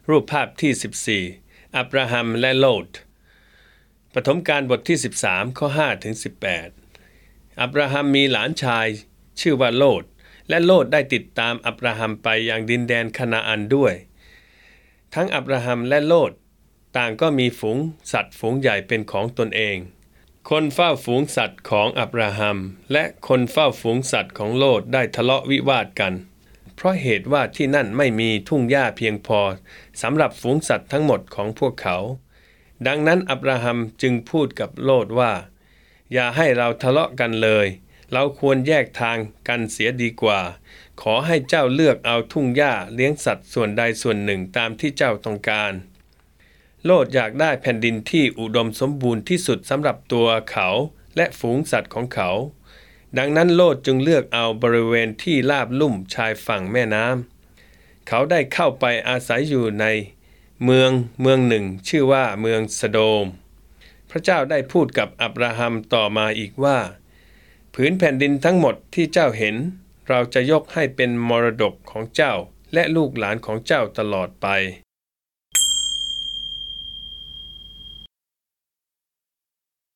รูปภาพที่14อับราฮัมและโลตปฐมกาลบทที่13ข้อ5ถึง18อับราฮัมมีหลานชายชื่อว่าโลตและโลตได้ติดตามอับราฮัมไปยังดินแดนคานาอันด้วยทั้งอับราฮัมและโลตต่างก็มีฝูงสัตว์ฝูงใหญ่เป็นของตนเองคนเฝ้าฝูงสัตว์ของอับราฮัมและคนเฝ้าฝูงสัตว์ของโลตได้ทะเลาะวิวาทกันเพราะเหตุว่าที่นั่นไม่มีทุ่งหญ้าเพียงพอสำหรับฝูงสัตว์ทั้งหมดของพวกเขาดังนั้นอับราฮัมจึงพูดกับโลตว่าอย่าให้เราทะเลาะกันเลยเราควรแยกทางกันเสียดีกว่าขอให้เจ้าเลือกเอาทุ่งหญ้าเลี้ยงสัตว์ส่วนใดส่วนหนึ่งตามที่เจ้าต้องการโลตอยากได้แผ่นดินที่อุดมสมบูรณ์ที่สุดสำหรับตัวเขาและฝูงสัตว์ของเขาดังนั้นโลตจึงเลือกเอาบริเวณที่ราบลุ่มชายฝั่งแม่น้ำเขาได้เข้าไปอาศัยอยู่ในเมืองหนึ่งชื่อว่าเมืองสโดมพระเจ้าได้พูดกับอับราฮัมต่อมาอีกว่าผืนแผ่นดินทั้งหมดที่เจ้าเห็นเราจะยกให้เป็นมรดกของเจ้าและลูกหลานของเจ้าตลอดไป